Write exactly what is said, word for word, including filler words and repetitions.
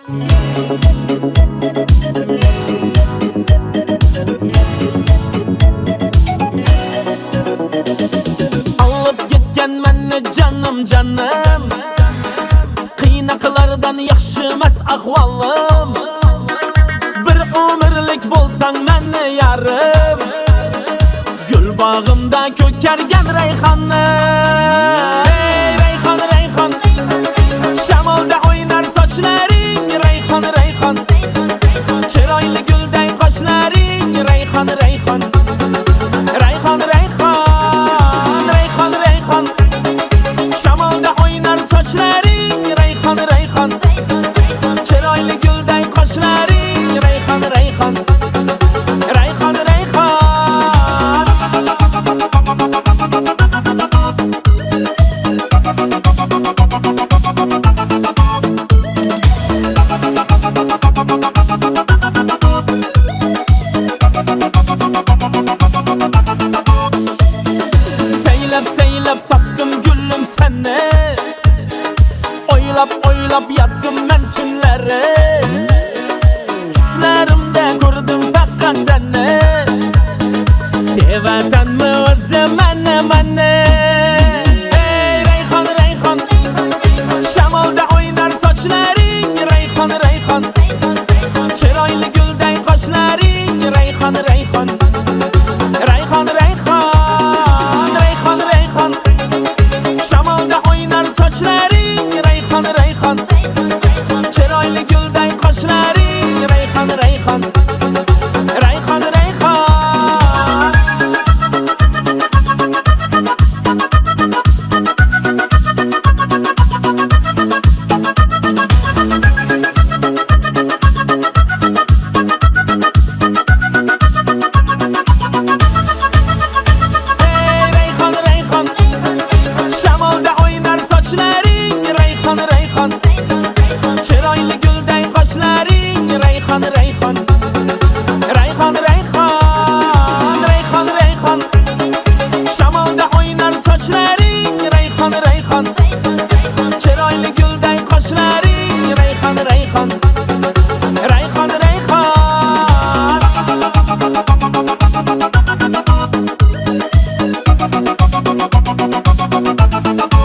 Alıp gitken meni canım canım, qiynaqlardan yaxshi emas ahvolim. Bir umrlik bo'lsang meni yarim, gul bog'imda ko'kargan rayhonnim. Ey rayhon rayhon, shamolda o'ynar sochlaring. Rayhon rayhon, chiroyli gulday qoshlaring. Rayhon rayhon, rayhon rayhon, rayhon rayhon, shamolda o'ynar sochlaring. Rayhon rayhon, chiroyli gulday qoshlaring. Rayhon rayhon, rayhon rayhon. Seylep seylep tapdım gülüm seni, oylap oylap yattım ben tünleri. Düşlerimde gördüm fakat seni, seversen mi özüm meni meni. Ey rayhon rayhon, shamolda o'ynar sochlaring. Rayhon rayhon, chiroyli gulday qoshlaring. Rayhon rayhon, rayhon rayhon, rayhon rayhon, shamolda o'ynar sochlaring. Rayhon rayhon, chiroyli gulday qoshlaring. Rayhon rayhon, rayhon rayhon. Ey rayhon rayhon, shamolda o'ynar sochlaring. Rayhon rayhon, chiroyli gulday qoshlaring. Rayhon rayhon, rayhon rayhon, rayhon rayhon, shamolda o'ynar sochlaring. Rayhon rayhon, chiroyli gulday qoshlaring. Rayhon rayhon, rayhon rayhon.